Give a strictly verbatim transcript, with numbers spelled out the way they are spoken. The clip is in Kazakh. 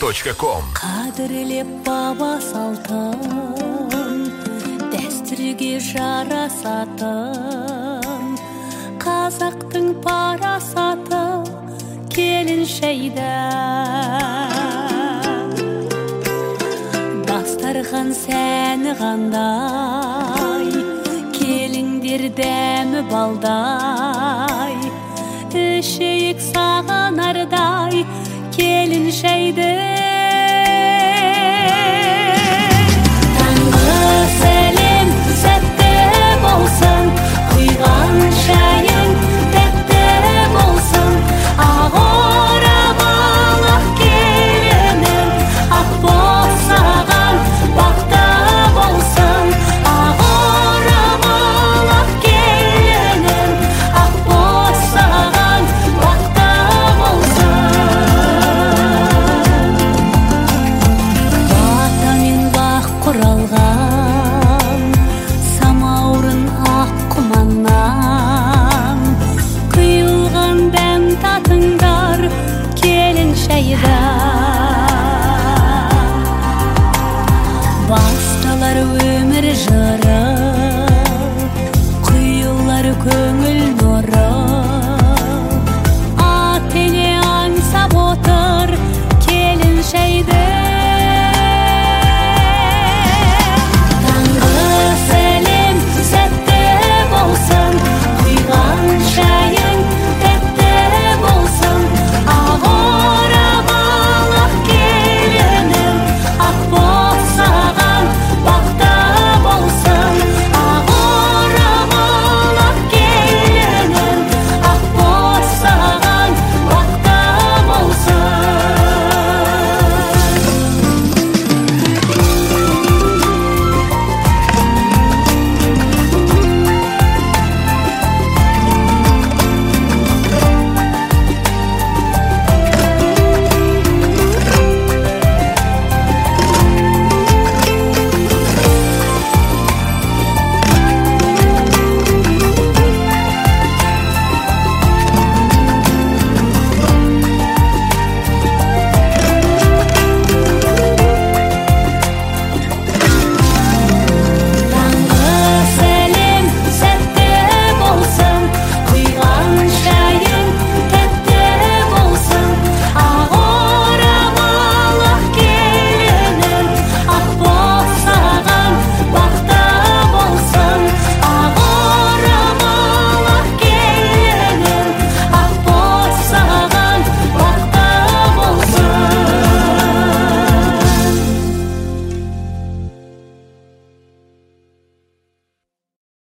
точка ком. Қадірлеп баба салтын, дәстүрге жарасатын, қазақтың парасаты келін шайда. Дастархан сәні қандай, келіңдер дәмі балдай, ішейік саған ардай келін шайды. Таңғы сәлем сәтті болсын, құйған шайың тәтті болсын, ақ орамал ақ келінім, ақ босаған бақта болсын, ақ орамал ақ келінім, ақ босаған бақта болсын. Батамен бақ құралған, самаурын ақ құманнан, құйылған дәм татыңдар келін шайда. Басталар өмір жыры,